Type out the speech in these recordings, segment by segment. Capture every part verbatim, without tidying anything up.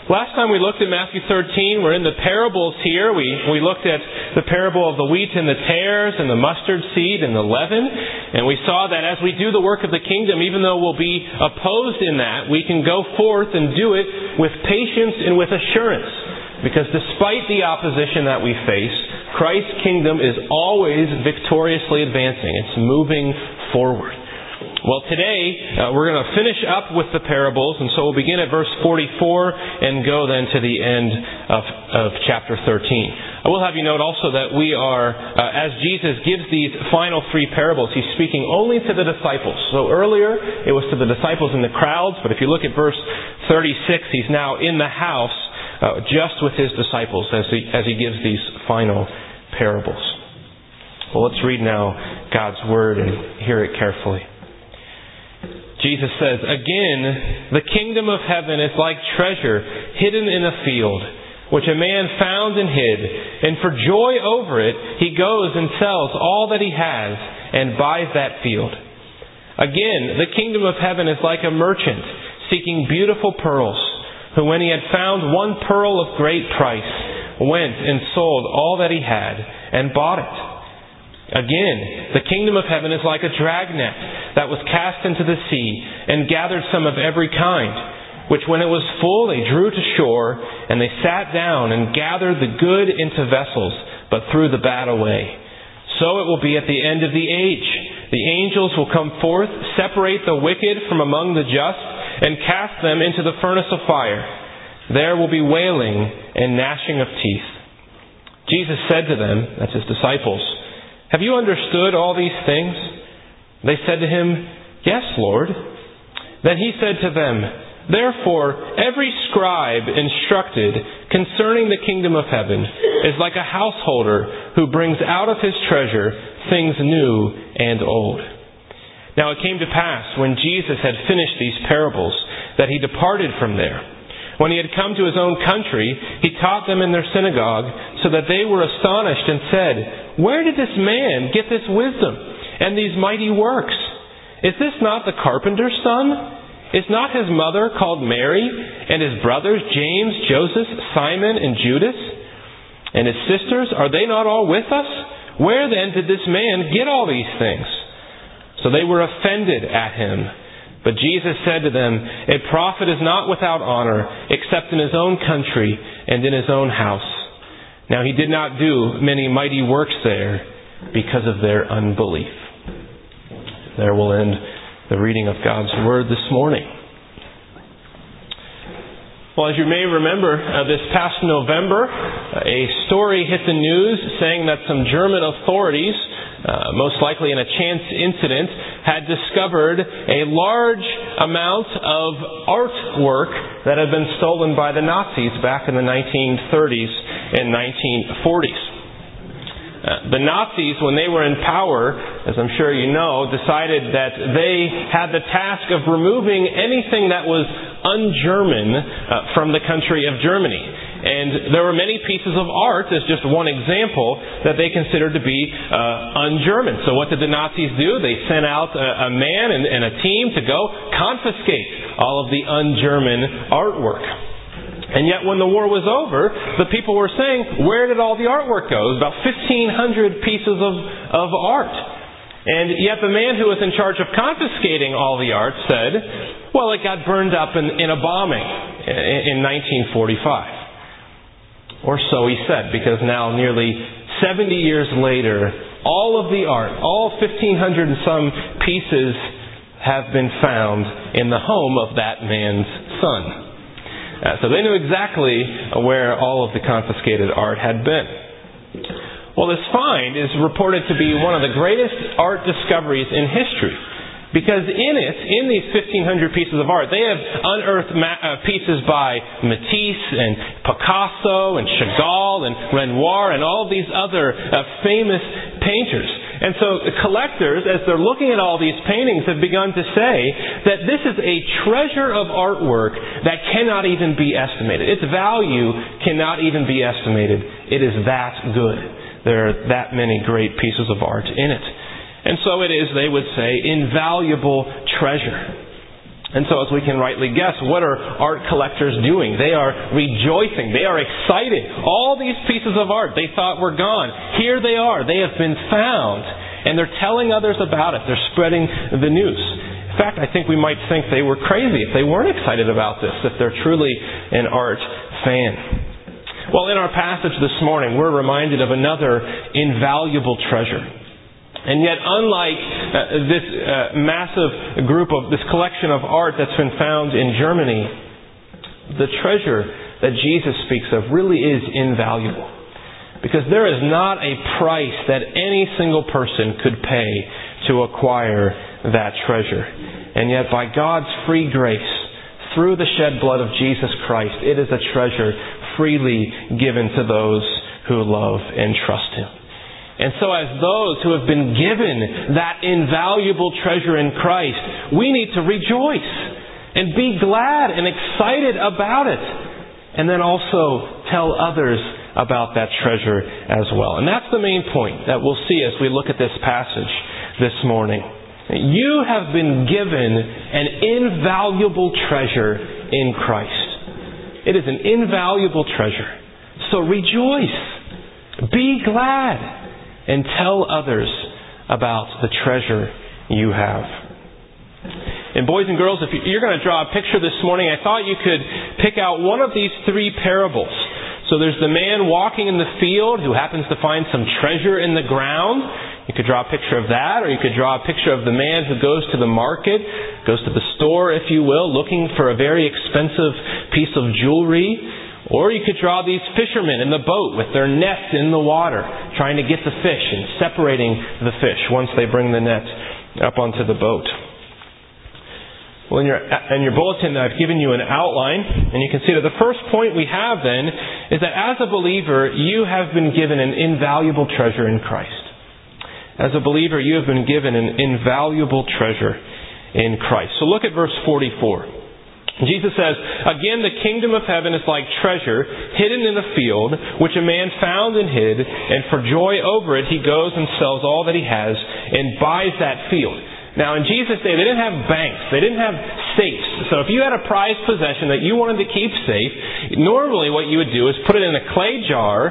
Last time we looked at Matthew thirteen, we're in the parables here. We we looked at the parable of the wheat and the tares and the mustard seed and the leaven. And we saw that as we do the work of the kingdom, even though we'll be opposed in that, we can go forth and do it with patience and with assurance. Because despite the opposition that we face, Christ's kingdom is always victoriously advancing. It's moving forward. Well, today uh, we're going to finish up with the parables, and so we'll begin at verse forty-four and go then to the end of, of chapter thirteen. I will have you note also that we are, uh, as Jesus gives these final three parables, He's speaking only to the disciples. So earlier it was to the disciples in the crowds, but if you look at verse thirty-six, He's now in the house uh, just with His disciples as he, as he gives these final parables. Well, let's read now God's Word and hear it carefully. Jesus says, "Again, the kingdom of heaven is like treasure hidden in a field, which a man found and hid, and for joy over it, he goes and sells all that he has and buys that field. Again, the kingdom of heaven is like a merchant seeking beautiful pearls, who when he had found one pearl of great price, went and sold all that he had and bought it. Again, the kingdom of heaven is like a dragnet that was cast into the sea and gathered some of every kind, which when it was full they drew to shore, and they sat down and gathered the good into vessels, but threw the bad away. So it will be at the end of the age. The angels will come forth, separate the wicked from among the just, and cast them into the furnace of fire. There will be wailing and gnashing of teeth." Jesus said to them, that's His disciples, "Have you understood all these things?" They said to Him, "Yes, Lord." Then He said to them, "Therefore, every scribe instructed concerning the kingdom of heaven is like a householder who brings out of his treasure things new and old." Now it came to pass, when Jesus had finished these parables, that He departed from there. When He had come to His own country, He taught them in their synagogue, so that they were astonished and said, "Where did this man get this wisdom and these mighty works? Is this not the carpenter's son? Is not his mother called Mary, and his brothers James, Joseph, Simon, and Judas? And his sisters, are they not all with us? Where then did this man get all these things?" So they were offended at Him. But Jesus said to them, "A prophet is not without honor, except in his own country and in his own house." Now He did not do many mighty works there because of their unbelief. There will end the reading of God's Word this morning. Well, as you may remember, uh, this past November, uh, a story hit the news saying that some German authorities, uh, most likely in a chance incident, had discovered a large amount of artwork that had been stolen by the Nazis back in the nineteen thirties and nineteen forties. Uh, the Nazis, when they were in power, as I'm sure you know, decided that they had the task of removing anything that was un-German uh, from the country of Germany. And there were many pieces of art, as just one example, that they considered to be uh, un-German. So what did the Nazis do? They sent out a, a man and, and a team to go confiscate all of the un-German artwork. And yet when the war was over, the people were saying, where did all the artwork go? It was about fifteen hundred pieces of, of art. And yet the man who was in charge of confiscating all the art said, well, it got burned up in, in a bombing in, in nineteen forty-five. Or so he said, because now nearly seventy years later, all of the art, all fifteen hundred and some pieces have been found in the home of that man's son. Uh, so they knew exactly where all of the confiscated art had been. Well, this find is reported to be one of the greatest art discoveries in history. Because in it, in these fifteen hundred pieces of art, they have unearthed ma- uh, pieces by Matisse and Picasso and Chagall and Renoir and all these other uh, famous painters. And so the collectors, as they're looking at all these paintings, have begun to say that this is a treasure of artwork that cannot even be estimated. Its value cannot even be estimated. It is that good. There are that many great pieces of art in it. And so it is, they would say, invaluable treasure. And so as we can rightly guess, what are art collectors doing? They are rejoicing. They are excited. All these pieces of art they thought were gone, here they are. They have been found. And they're telling others about it. They're spreading the news. In fact, I think we might think they were crazy if they weren't excited about this, if they're truly an art fan. Well, in our passage this morning, we're reminded of another invaluable treasure. And yet, unlike uh, this uh, massive group of, this collection of art that's been found in Germany, the treasure that Jesus speaks of really is invaluable. Because there is not a price that any single person could pay to acquire that treasure. And yet, by God's free grace, through the shed blood of Jesus Christ, it is a treasure freely given to those who love and trust Him. And so as those who have been given that invaluable treasure in Christ, we need to rejoice and be glad and excited about it. And then also tell others about that treasure as well. And that's the main point that we'll see as we look at this passage this morning. You have been given an invaluable treasure in Christ. It is an invaluable treasure. So rejoice. Be glad. And tell others about the treasure you have. And boys and girls, if you're going to draw a picture this morning, I thought you could pick out one of these three parables. So there's the man walking in the field who happens to find some treasure in the ground. You could draw a picture of that, or you could draw a picture of the man who goes to the market, goes to the store, if you will, looking for a very expensive piece of jewelry. Or you could draw these fishermen in the boat with their nets in the water, trying to get the fish and separating the fish once they bring the net up onto the boat. Well, in your, in your bulletin, I've given you an outline, and you can see that the first point we have then is that as a believer, you have been given an invaluable treasure in Christ. As a believer, you have been given an invaluable treasure in Christ. So look at verse forty-four. Jesus says, "Again, the kingdom of heaven is like treasure hidden in a field, which a man found and hid, and for joy over it he goes and sells all that he has and buys that field." Now, in Jesus' day, they didn't have banks. They didn't have safes. So if you had a prized possession that you wanted to keep safe, normally what you would do is put it in a clay jar,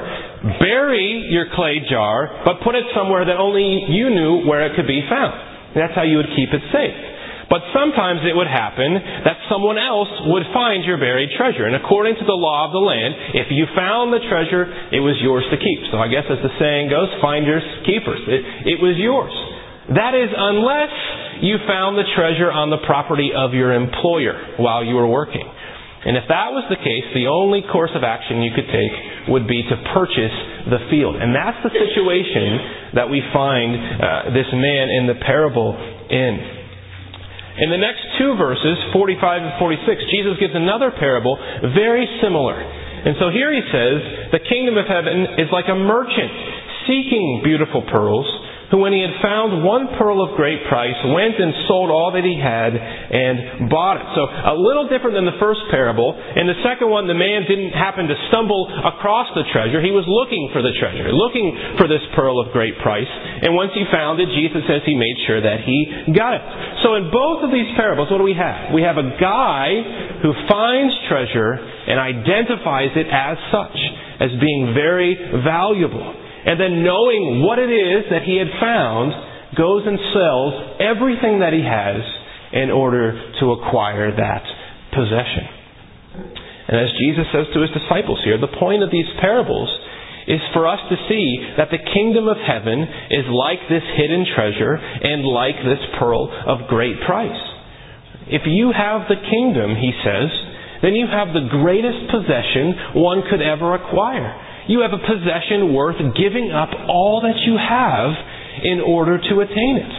bury your clay jar, but put it somewhere that only you knew where it could be found. That's how you would keep it safe. But sometimes it would happen that someone else would find your buried treasure. And according to the law of the land, if you found the treasure, it was yours to keep. So I guess as the saying goes, finders keepers. It, it was yours. That is, unless you found the treasure on the property of your employer while you were working. And if that was the case, the only course of action you could take would be to purchase the field. And that's the situation that we find uh, this man in the parable in. In the next two verses, forty-five and forty-six, Jesus gives another parable very similar. And so here he says, the kingdom of heaven is like a merchant seeking beautiful pearls, who when he had found one pearl of great price, went and sold all that he had and bought it. So a little different than the first parable. In the second one, the man didn't happen to stumble across the treasure. He was looking for the treasure, looking for this pearl of great price. And once he found it, Jesus says he made sure that he got it. So in both of these parables, what do we have? We have a guy who finds treasure and identifies it as such, as being very valuable. And then knowing what it is that he had found, goes and sells everything that he has in order to acquire that possession. And as Jesus says to his disciples here, the point of these parables is for us to see that the kingdom of heaven is like this hidden treasure and like this pearl of great price. If you have the kingdom, he says, then you have the greatest possession one could ever acquire. You have a possession worth giving up all that you have in order to attain it.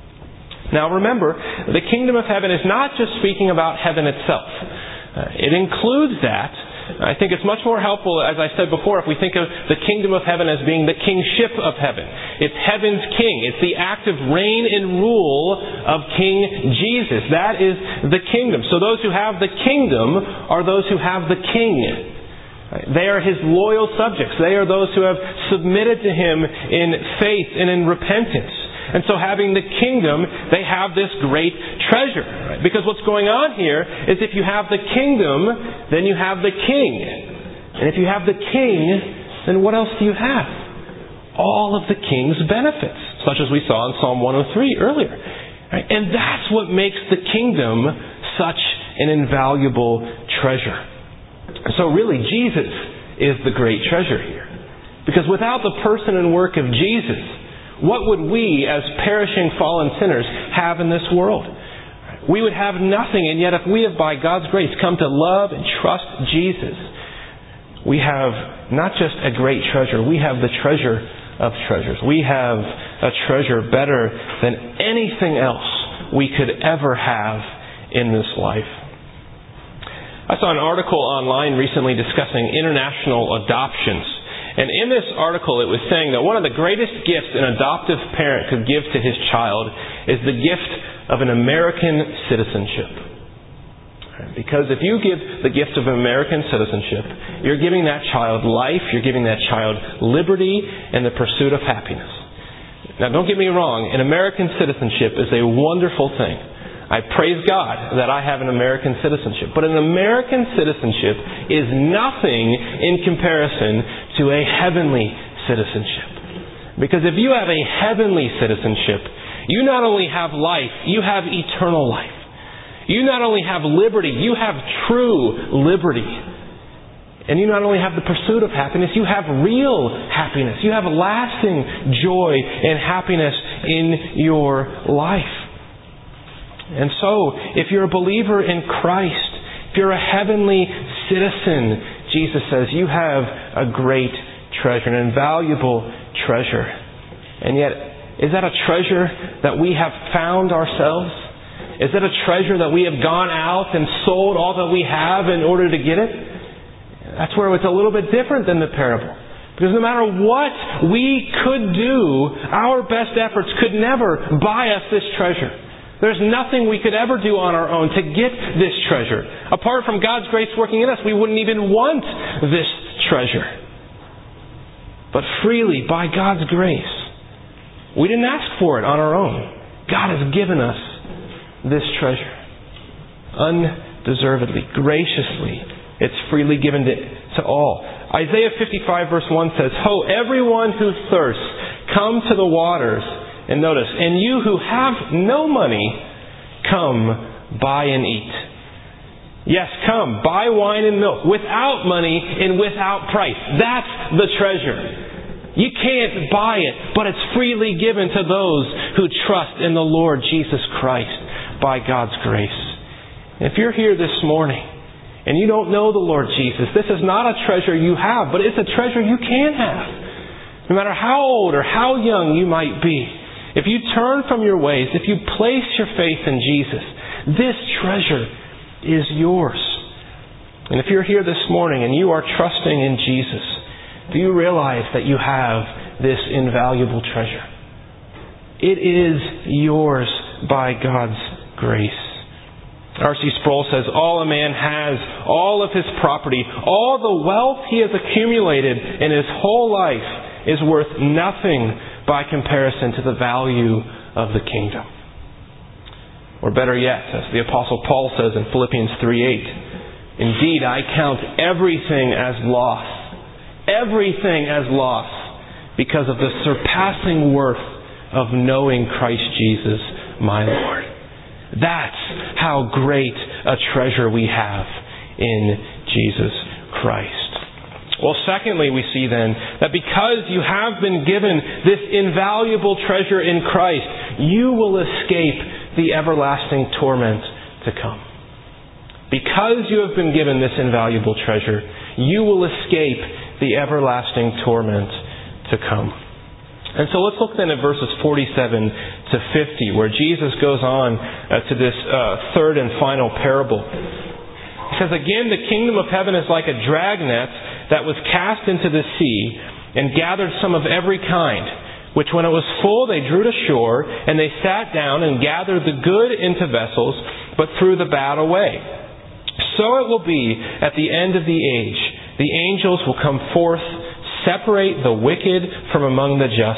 Now remember, the kingdom of heaven is not just speaking about heaven itself. Uh, it includes that. I think it's much more helpful, as I said before, if we think of the kingdom of heaven as being the kingship of heaven. It's heaven's king. It's the active reign and rule of King Jesus. That is the kingdom. So those who have the kingdom are those who have the king. They are his loyal subjects. They are those who have submitted to him in faith and in repentance. And so having the kingdom, they have this great treasure. Right? Because what's going on here is if you have the kingdom, then you have the king. And if you have the king, then what else do you have? All of the king's benefits, such as we saw in Psalm one oh three earlier. Right? And that's what makes the kingdom such an invaluable treasure. So really, Jesus is the great treasure here. Because without the person and work of Jesus, what would we, as perishing fallen sinners, have in this world? We would have nothing, and yet if we have by God's grace come to love and trust Jesus, we have not just a great treasure, we have the treasure of treasures. We have a treasure better than anything else we could ever have in this life. I saw an article online recently discussing international adoptions. And in this article it was saying that one of the greatest gifts an adoptive parent could give to his child is the gift of an American citizenship. Because if you give the gift of American citizenship, you're giving that child life, you're giving that child liberty and the pursuit of happiness. Now don't get me wrong, an American citizenship is a wonderful thing. I praise God that I have an American citizenship. But an American citizenship is nothing in comparison to a heavenly citizenship. Because if you have a heavenly citizenship, you not only have life, you have eternal life. You not only have liberty, you have true liberty. And you not only have the pursuit of happiness, you have real happiness. You have lasting joy and happiness in your life. And so, if you're a believer in Christ, if you're a heavenly citizen, Jesus says you have a great treasure, an invaluable treasure. And yet, is that a treasure that we have found ourselves? Is it a treasure that we have gone out and sold all that we have in order to get it? That's where it's a little bit different than the parable. Because no matter what we could do, our best efforts could never buy us this treasure. There's nothing we could ever do on our own to get this treasure. Apart from God's grace working in us, we wouldn't even want this treasure. But freely, by God's grace, we didn't ask for it on our own. God has given us this treasure. Undeservedly, graciously, it's freely given to, to all. Isaiah fifty-five verse one says, "Ho, everyone who thirsts, come to the waters." And notice, "And you who have no money, come, buy and eat." Yes, come, buy wine and milk, without money and without price. That's the treasure. You can't buy it, but it's freely given to those who trust in the Lord Jesus Christ by God's grace. And if you're here this morning and you don't know the Lord Jesus, this is not a treasure you have, but it's a treasure you can have. No matter how old or how young you might be, if you turn from your ways, if you place your faith in Jesus, this treasure is yours. And if you're here this morning and you are trusting in Jesus, do you realize that you have this invaluable treasure? It is yours by God's grace. R C Sproul says, "All a man has, all of his property, all the wealth he has accumulated in his whole life is worth nothing by comparison to the value of the kingdom." Or better yet, as the Apostle Paul says in Philippians three eight, "Indeed, I count everything as loss, everything as loss, because of the surpassing worth of knowing Christ Jesus, my Lord." That's how great a treasure we have in Jesus Christ. Well, secondly, we see then that because you have been given this invaluable treasure in Christ, you will escape the everlasting torment to come. Because you have been given this invaluable treasure, you will escape the everlasting torment to come. And so let's look then at verses forty-seven to fifty, where Jesus goes on uh, to this uh, third and final parable. He says, "Again, the kingdom of heaven is like a dragnet that was cast into the sea and gathered some of every kind, which when it was full they drew to shore, and they sat down and gathered the good into vessels, but threw the bad away. So it will be at the end of the age. The angels will come forth, separate the wicked from among the just,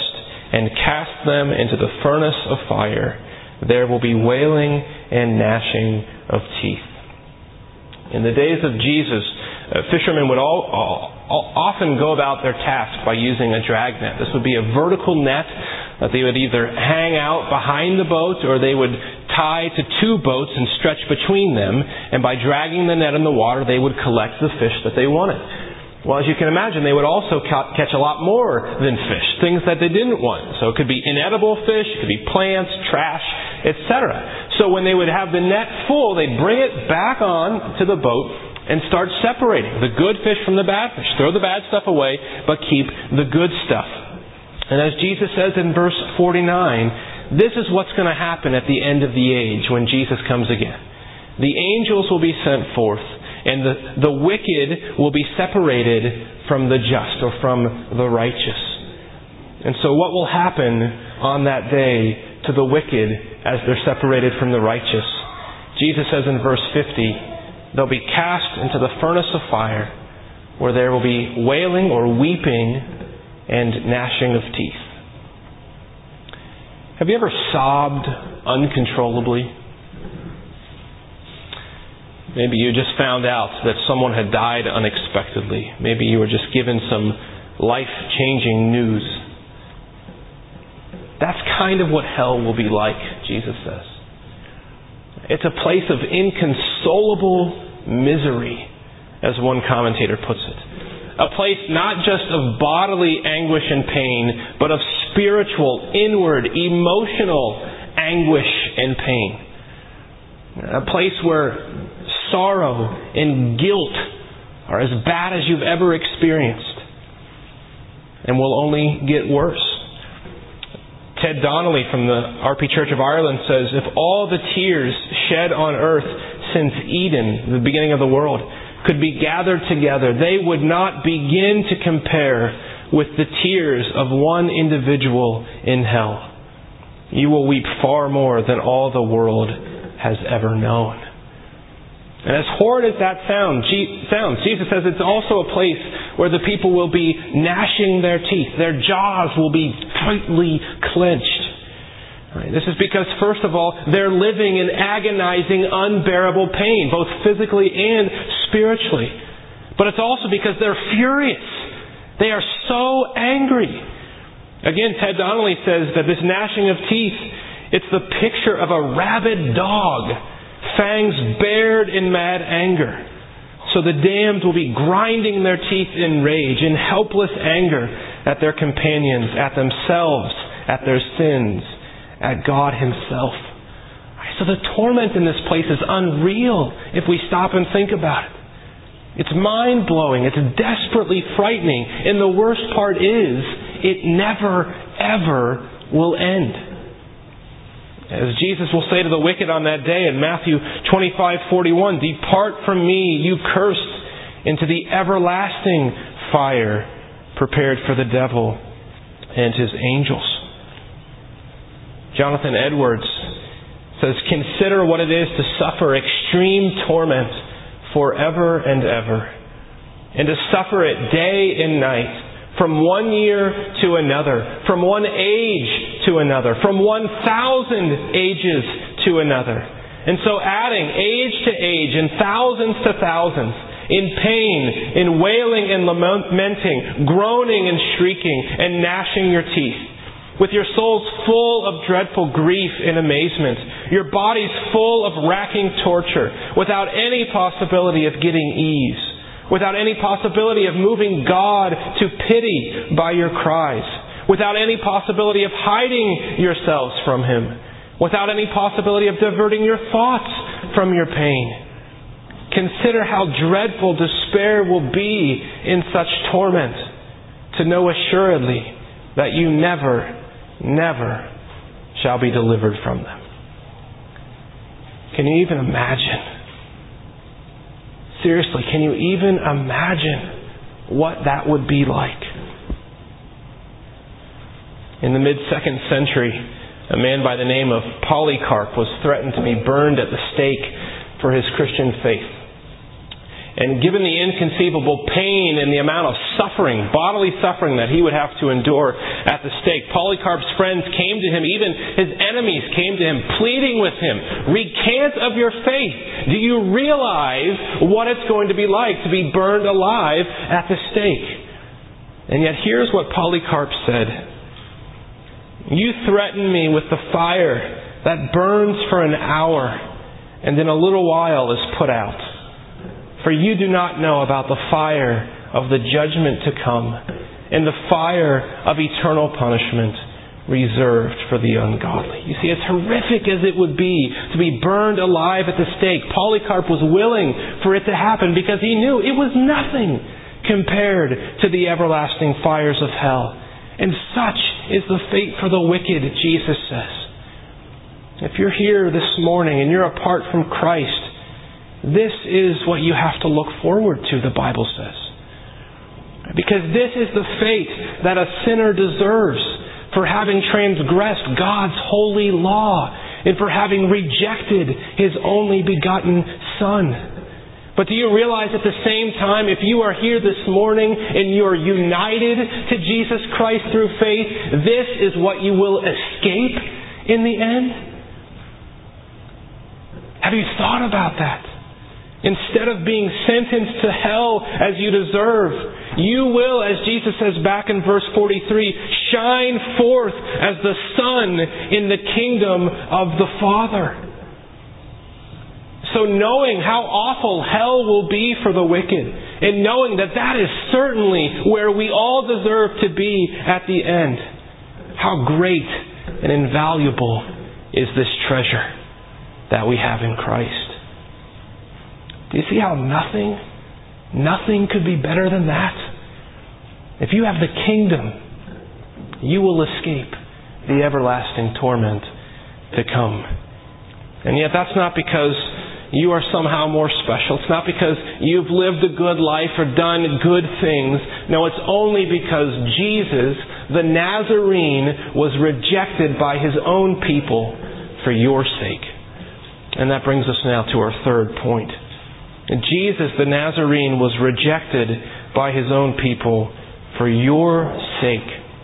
and cast them into the furnace of fire. There will be wailing and gnashing of teeth. In the days of Jesus, uh, fishermen would all, all, all often go about their task by using a dragnet. This would be a vertical net that they would either hang out behind the boat or they would tie to two boats and stretch between them. And by dragging the net in the water, they would collect the fish that they wanted. Well, as you can imagine, they would also ca- catch a lot more than fish, things that they didn't want. So it could be inedible fish, it could be plants, trash, et cetera. So when they would have the net full, they'd bring it back on to the boat and start separating the good fish from the bad fish. Throw the bad stuff away, but keep the good stuff. And as Jesus says in verse forty-nine, this is what's going to happen at the end of the age when Jesus comes again. The angels will be sent forth, and the, the wicked will be separated from the just, or from the righteous. And so what will happen on that day to the wicked as they're separated from the righteous? Jesus says in verse fifty, they'll be cast into the furnace of fire, where there will be wailing or weeping and gnashing of teeth. Have you ever sobbed uncontrollably? Maybe you just found out that someone had died unexpectedly. Maybe you were just given some life-changing news. That's kind of what hell will be like, Jesus says. It's a place of inconsolable misery, as one commentator puts it. A place not just of bodily anguish and pain, but of spiritual, inward, emotional anguish and pain. A place where sorrow and guilt are as bad as you've ever experienced, and will only get worse. Ted Donnelly from the R P Church of Ireland says, if all the tears shed on earth since Eden, the beginning of the world, could be gathered together, they would not begin to compare with the tears of one individual in hell. You will weep far more than all the world has ever known. And as horrid as that sound, sounds, Jesus says it's also a place where the people will be gnashing their teeth. Their jaws will be tightly clenched. Right. This is because, first of all, they're living in agonizing, unbearable pain, both physically and spiritually. But it's also because they're furious. They are so angry. Again, Ted Donnelly says that this gnashing of teeth, it's the picture of a rabid dog, fangs bared in mad anger. So the damned will be grinding their teeth in rage, in helpless anger at their companions, at themselves, at their sins, at God Himself. So the torment in this place is unreal if we stop and think about it. It's mind-blowing. It's desperately frightening. And the worst part is, it never, ever will end. As Jesus will say to the wicked on that day in Matthew twenty-five forty-one, depart from me, you cursed, into the everlasting fire prepared for the devil and his angels. Jonathan Edwards says, consider what it is to suffer extreme torment forever and ever, and to suffer it day and night, from one year to another, from one age to another, from one thousand ages to another. And so adding age to age and thousands to thousands, in pain, in wailing and lamenting, groaning and shrieking, and gnashing your teeth, with your souls full of dreadful grief and amazement, your bodies full of racking torture, without any possibility of getting ease, without any possibility of moving God to pity by your cries, without any possibility of hiding yourselves from Him, without any possibility of diverting your thoughts from your pain. Consider how dreadful despair will be in such torment, to know assuredly that you never, never shall be delivered from them. Can you even imagine? Seriously, can you even imagine what that would be like? In the mid-second century, a man by the name of Polycarp was threatened to be burned at the stake for his Christian faith. And given the inconceivable pain and the amount of suffering, bodily suffering that he would have to endure at the stake, Polycarp's friends came to him, even his enemies came to him, pleading with him, recant of your faith. Do you realize what it's going to be like to be burned alive at the stake? And yet here's what Polycarp said. You threaten me with the fire that burns for an hour and in a little while is put out. For you do not know about the fire of the judgment to come and the fire of eternal punishment reserved for the ungodly. You see, as horrific as it would be to be burned alive at the stake, Polycarp was willing for it to happen because he knew it was nothing compared to the everlasting fires of hell. And such is the fate for the wicked, Jesus says. If you're here this morning and you're apart from Christ, this is what you have to look forward to, the Bible says. Because this is the fate that a sinner deserves for having transgressed God's holy law and for having rejected His only begotten Son. But do you realize at the same time, if you are here this morning and you are united to Jesus Christ through faith, this is what you will escape in the end? Have you thought about that? Instead of being sentenced to hell as you deserve, you will, as Jesus says back in verse forty-three, shine forth as the sun in the kingdom of the Father. So knowing how awful hell will be for the wicked, and knowing that that is certainly where we all deserve to be at the end, how great and invaluable is this treasure that we have in Christ. Do you see how nothing, nothing could be better than that? If you have the kingdom, you will escape the everlasting torment to come. And yet that's not because you are somehow more special. It's not because you've lived a good life or done good things. No, it's only because Jesus, the Nazarene, was rejected by His own people for your sake. And that brings us now to our third point. Jesus, the Nazarene, was rejected by His own people for your sake.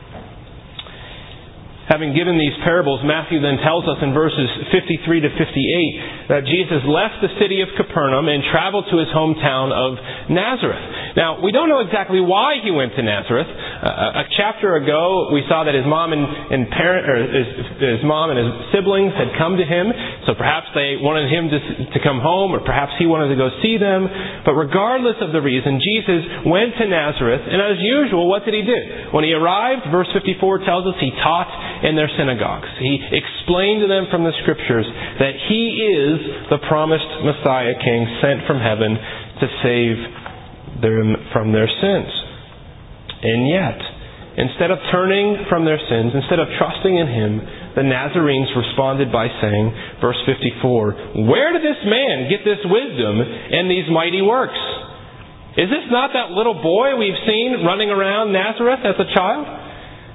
Having given these parables, Matthew then tells us in verses fifty-three to fifty-eight that Jesus left the city of Capernaum and traveled to his hometown of Nazareth. Now, we don't know exactly why he went to Nazareth. Uh, a chapter ago, we saw that his mom and, and parent, or his, his mom and his siblings had come to him, so perhaps they wanted him to, to come home, or perhaps he wanted to go see them. But regardless of the reason, Jesus went to Nazareth, and as usual, what did he do? When he arrived, verse fifty-four tells us he taught in their synagogues. He explained to them from the Scriptures that He is the promised Messiah King sent from heaven to save them from their sins. And yet, instead of turning from their sins, instead of trusting in Him, the Nazarenes responded by saying, verse fifty-four, "Where did this man get this wisdom and these mighty works? Is this not that little boy we've seen running around Nazareth as a child?"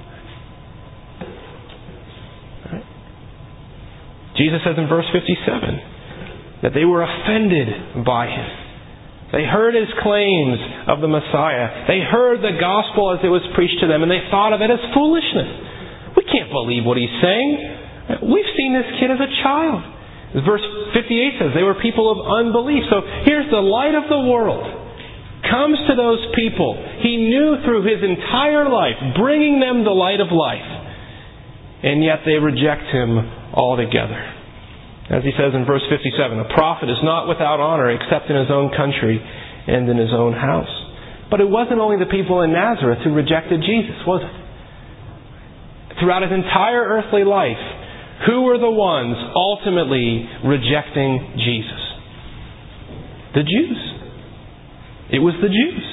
Jesus says in verse fifty-seven that they were offended by Him. They heard His claims of the Messiah. They heard the gospel as it was preached to them, and they thought of it as foolishness. We can't believe what He's saying. We've seen this kid as a child. Verse fifty-eight says they were people of unbelief. So here's the light of the world. Comes to those people He knew through His entire life, bringing them the light of life. And yet they reject Him altogether. As He says in verse fifty-seven, a prophet is not without honor except in his own country and in his own house. But it wasn't only the people in Nazareth who rejected Jesus, was it? Throughout His entire earthly life, who were the ones ultimately rejecting Jesus? The Jews. It was the Jews.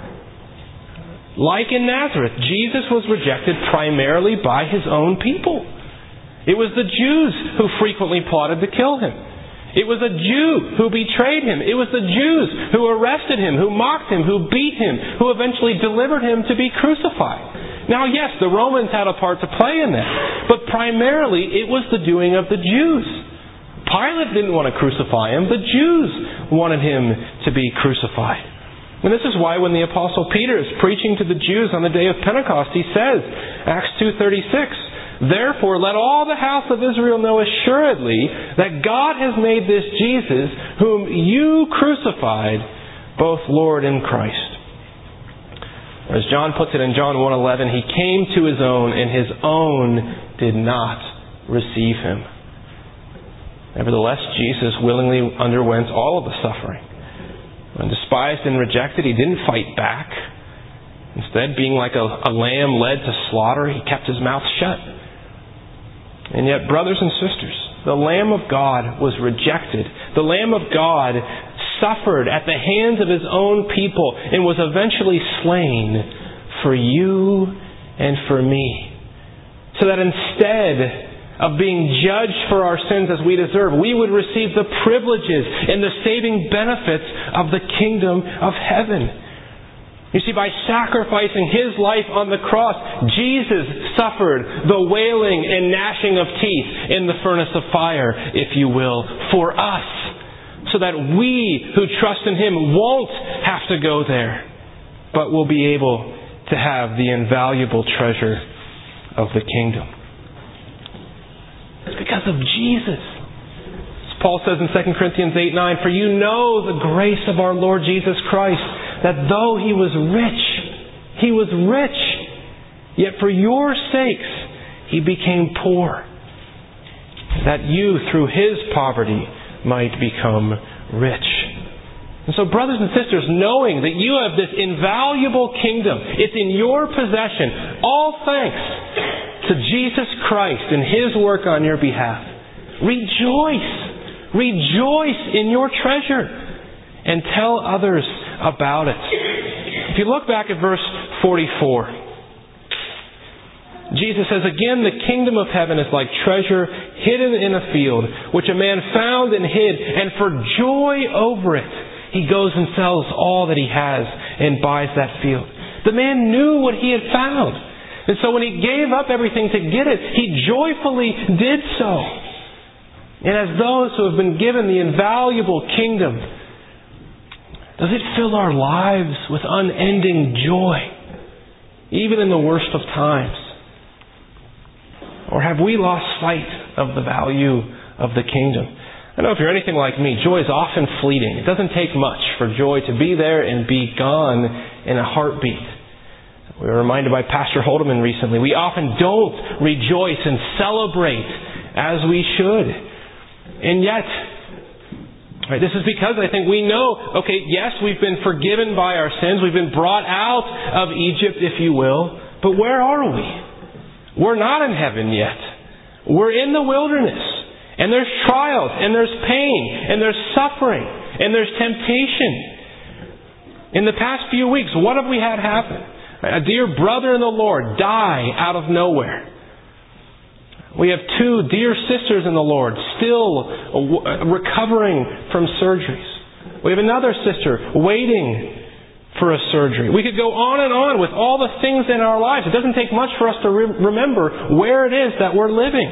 Like in Nazareth, Jesus was rejected primarily by His own people. It was the Jews who frequently plotted to kill Him. It was a Jew who betrayed Him. It was the Jews who arrested Him, who mocked Him, who beat Him, who eventually delivered Him to be crucified. Now, yes, the Romans had a part to play in that, but primarily it was the doing of the Jews. Pilate didn't want to crucify him. The Jews wanted him to be crucified. And this is why when the Apostle Peter is preaching to the Jews on the day of Pentecost, he says, Acts two thirty-six, "Therefore let all the house of Israel know assuredly that God has made this Jesus, whom you crucified, both Lord and Christ." As John puts it in John one eleven, "He came to His own, and His own did not receive Him." Nevertheless, Jesus willingly underwent all of the suffering. When despised and rejected, He didn't fight back. Instead, being like a, a lamb led to slaughter, He kept His mouth shut. And yet, brothers and sisters, the Lamb of God was rejected. The Lamb of God suffered at the hands of His own people and was eventually slain for you and for me. So that instead of being judged for our sins as we deserve, we would receive the privileges and the saving benefits of the kingdom of heaven. You see, by sacrificing His life on the cross, Jesus suffered the wailing and gnashing of teeth in the furnace of fire, if you will, for us, so that we who trust in Him won't have to go there, but will be able to have the invaluable treasure of the kingdom. It's because of Jesus. As Paul says in Second Corinthians eight nine, "For you know the grace of our Lord Jesus Christ, that though He was rich, He was rich, yet for your sakes He became poor, that you through His poverty might become rich." And so, brothers and sisters, knowing that you have this invaluable kingdom, it's in your possession, all thanks to Jesus Christ and His work on your behalf. Rejoice. Rejoice in your treasure and tell others about it. If you look back at verse forty-four, Jesus says, "Again, the kingdom of heaven is like treasure hidden in a field, which a man found and hid, and for joy over it, he goes and sells all that he has and buys that field." The man knew what he had found. And so when he gave up everything to get it, he joyfully did so. And as those who have been given the invaluable kingdom, does it fill our lives with unending joy, even in the worst of times? Or have we lost sight of the value of the kingdom? I know if you're anything like me, joy is often fleeting. It doesn't take much for joy to be there and be gone in a heartbeat. We were reminded by Pastor Holdeman recently, we often don't rejoice and celebrate as we should. And yet, right, this is because I think we know, okay, yes, we've been forgiven by our sins. We've been brought out of Egypt, if you will. But where are we? We're not in heaven yet. We're in the wilderness. And there's trials, and there's pain, and there's suffering, and there's temptation. In the past few weeks, what have we had happen? A dear brother in the Lord die out of nowhere. We have two dear sisters in the Lord still recovering from surgeries. We have another sister waiting for a surgery. We could go on and on with all the things in our lives. It doesn't take much for us to re- remember where it is that we're living.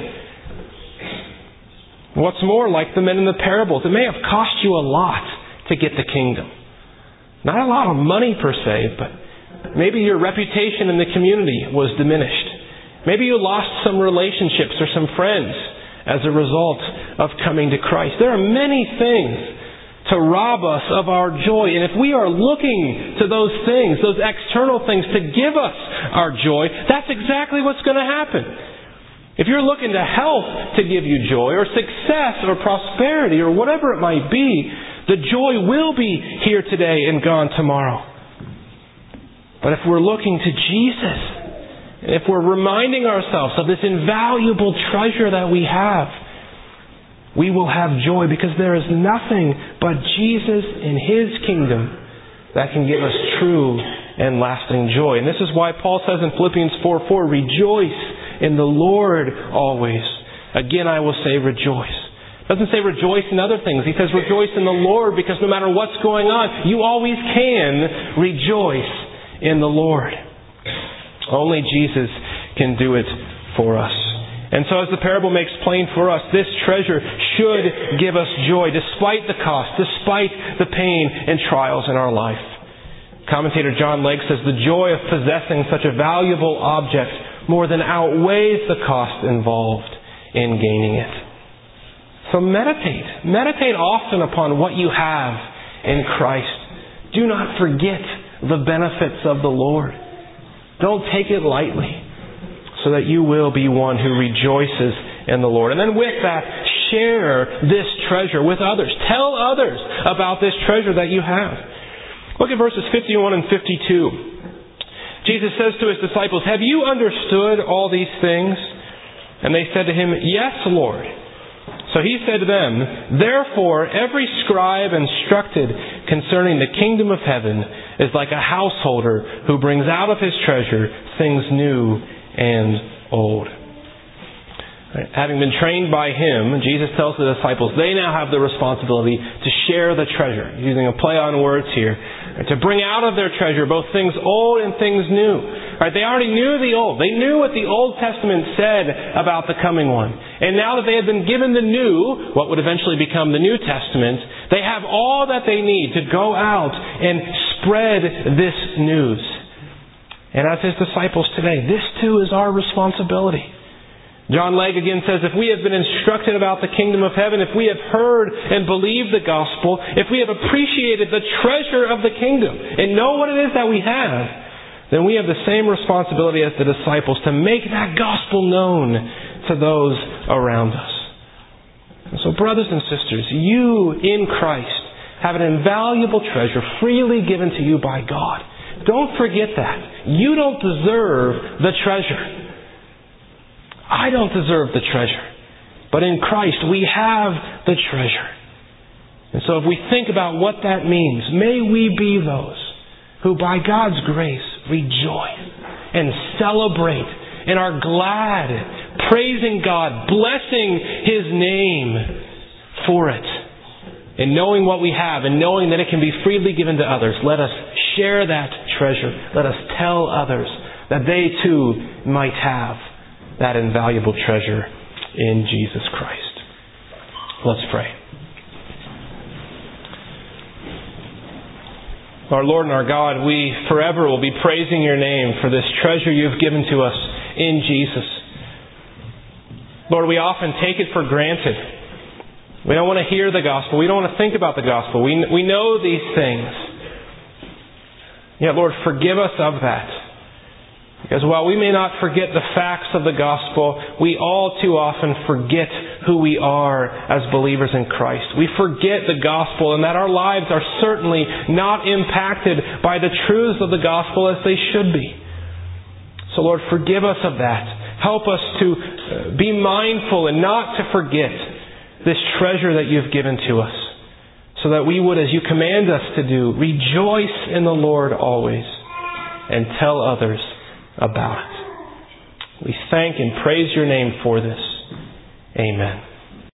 What's more, like the men in the parables, it may have cost you a lot to get the kingdom. Not a lot of money per se, but maybe your reputation in the community was diminished. Maybe you lost some relationships or some friends as a result of coming to Christ. There are many things to rob us of our joy. And if we are looking to those things, those external things to give us our joy, that's exactly what's going to happen. If you're looking to health to give you joy, or success, or prosperity, or whatever it might be, the joy will be here today and gone tomorrow. But if we're looking to Jesus, and if we're reminding ourselves of this invaluable treasure that we have, we will have joy, because there is nothing but Jesus in His kingdom that can give us true and lasting joy. And this is why Paul says in Philippians four four, "Rejoice in the Lord always. Again, I will say rejoice." It doesn't say rejoice in other things. He says rejoice in the Lord, because no matter what's going on, you always can rejoice in the Lord. Only Jesus can do it for us. And so as the parable makes plain for us, this treasure should give us joy despite the cost, despite the pain and trials in our life. Commentator John Legg says, the joy of possessing such a valuable object more than outweighs the cost involved in gaining it. So meditate. Meditate often upon what you have in Christ. Do not forget the benefits of the Lord. Don't take it lightly, so that you will be one who rejoices in the Lord. And then with that, share this treasure with others. Tell others about this treasure that you have. Look at verses fifty-one and fifty-two. Jesus says to His disciples, "Have you understood all these things?" And they said to Him, "Yes, Lord." So He said to them, "Therefore, every scribe instructed concerning the kingdom of heaven is like a householder who brings out of his treasure things new and old." Having been trained by Him, Jesus tells the disciples they now have the responsibility to share the treasure, using a play on words here, to bring out of their treasure both things old and things new. Right? They already knew the old. They knew what the Old Testament said about the coming one. And now that they have been given the new, what would eventually become the New Testament, they have all that they need to go out and spread this news. And as His disciples today, this too is our responsibility. John Legg again says, if we have been instructed about the kingdom of heaven, if we have heard and believed the gospel, if we have appreciated the treasure of the kingdom and know what it is that we have, then we have the same responsibility as the disciples to make that gospel known to those around us. And so brothers and sisters, you in Christ have an invaluable treasure freely given to you by God. Don't forget that. You don't deserve the treasure. I don't deserve the treasure. But in Christ we have the treasure. And so if we think about what that means, may we be those who by God's grace rejoice and celebrate and are glad, praising God, blessing His name for it. And knowing what we have and knowing that it can be freely given to others, let us share that treasure. Let us tell others that they too might have that invaluable treasure in Jesus Christ. Let's pray. Our Lord and our God, we forever will be praising Your name for this treasure You've given to us in Jesus. Lord, we often take it for granted. We don't want to hear the gospel. We don't want to think about the gospel. We, we know these things. Yet, Lord, forgive us of that. Because while we may not forget the facts of the gospel, we all too often forget who we are as believers in Christ. We forget the gospel and that our lives are certainly not impacted by the truths of the gospel as they should be. So Lord, forgive us of that. Help us to be mindful and not to forget this treasure that You've given to us, so that we would, as You command us to do, rejoice in the Lord always and tell others about it. We thank and praise Your name for this. Amen.